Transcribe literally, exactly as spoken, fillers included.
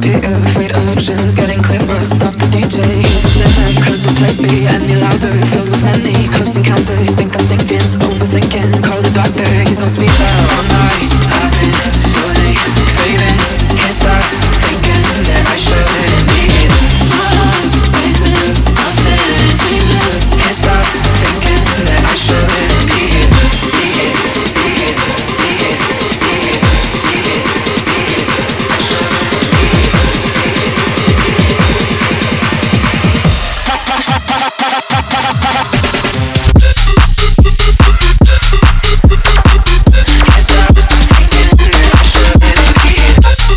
bit afraid urgings getting clearer. Stop the D J. So cynic, could this place be any louder? Filled with many close encounters. Think I'm sinking, overthinking. Call the doctor, he's on speed dial all night. I've been slowly fading.